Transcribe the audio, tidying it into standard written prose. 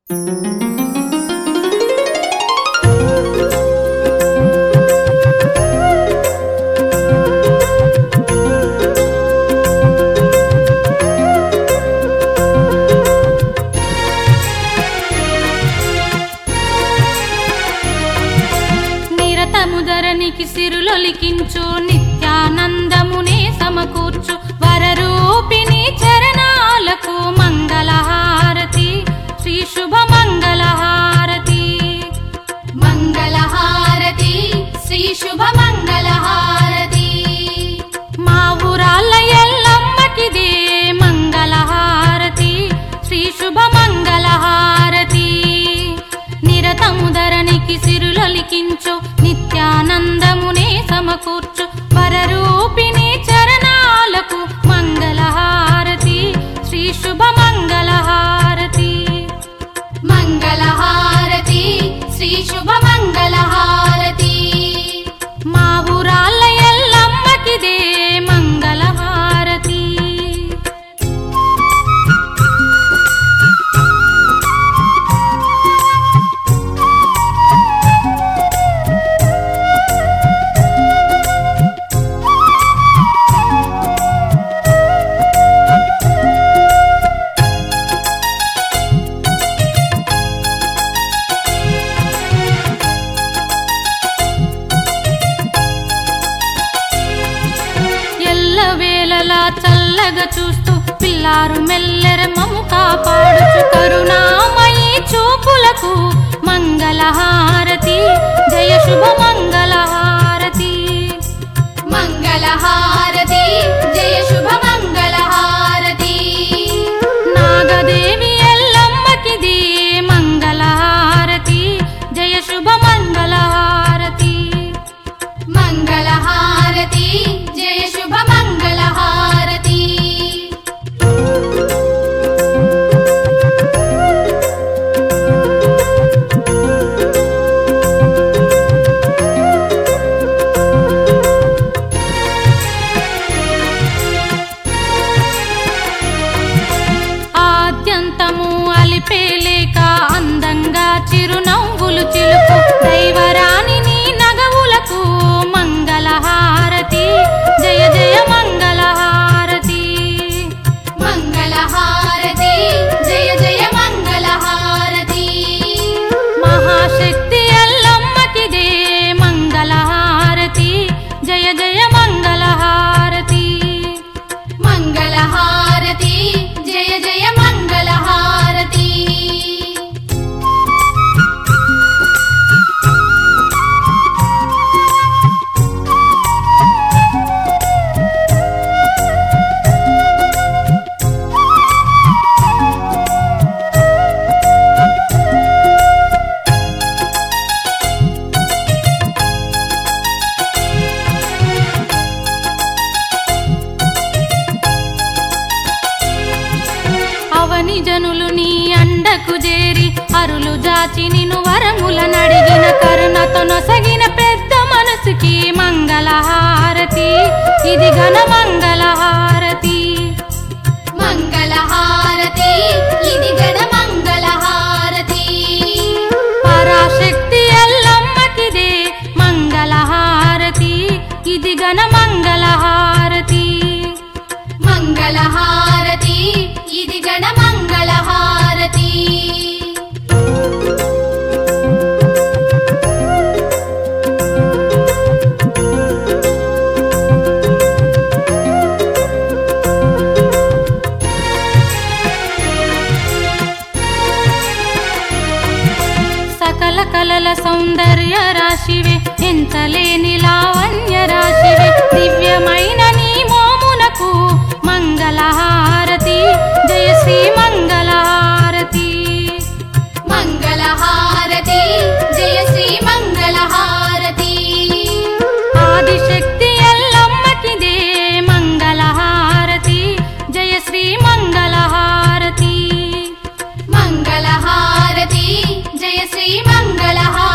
నిరతముదరనికి సిరులొలికించు నిత్యానందమునే సమకూర్చు వరరూపిణి చరణాలకు మంగళహారతి శ్రీ శుభ మంగళహారతి మంగళహారతి శ్రీ శుభ మంగళహారతి మా ఊరాళ్ళ ఎల్లమ్మకిదే మంగళహారతి శ్రీ శుభ మంగళహారతి నిరతముదరనికి సిరులొలికించు నిత్యానందమునే సమకూర్చు వరరూపిణి చరణాలకు మంగళహారతి శ్రీ శుభ మంగళహారతి మంగళహారతి శ్రీ శుభ మంగళహారతి మా ఊరాళ్ళ ఎల్లమ్మకిదే మంగళహారతి ఎల్లవేళలా చల్లగా చూస్తూ పిల్లారు మెల్లెరమము కాపాడుచు కరుణామయీ చూపులకు మంగళహారతి జయ శుభ మంగళహారతి మంగళహారతి జయ శుభ మంగళహారతి నాగదేవి ఎల్లమ్మకిది మంగళహారతి జయ శుభ మంగళహారతి మంగళహారతి జయ శుభ మంగళహారతి ఆద్యంతము అలిపేలేక అందంగా చిరునవ్వులు చిలుకు దైవరాణి నీ నగవులకు మంగళహారతి జయ జయ మంగళహారతి మంగళహారతి జయ జయ మంగళహారతి మహాశక్తి ఎల్లమ్మకిదే మంగళహారతి జయ జయ మంగళహారతి మంగళహారతి జయ జయ మంగళహారతి అవని జనులు నీ అండకు చేరి అరులు జాచి నిను వరముల నడిగిన కరుణతో నొసగిన పెద్ద మనసుకి మంగళహారతి ఇది ఘన మంగళహారతి మంగళహారతి ఇది ఘన మంగళహారతి పరాశక్తి ఎల్లమ్మకిదే మంగళహారతి ఇది ఘన మంగళహారతి మంగళహారతి ఇది ఘన మంగళహారతి సకల కలల సౌందర్య రాశివే ఎంతలేని లావణ్య రాశివే దివ్యమైన నీ మోమునకు మంగళహారతి జయ శ్రీ మంగళహారతి మంగళహారతి జయ శ్రీ మంగళహారతి ఆదిశక్తి ఎల్లమ్మకిదే మంగళహారతి జయ శ్రీ మంగళహారతి మంగళహారతి జయ శ్రీ మంగళహారతి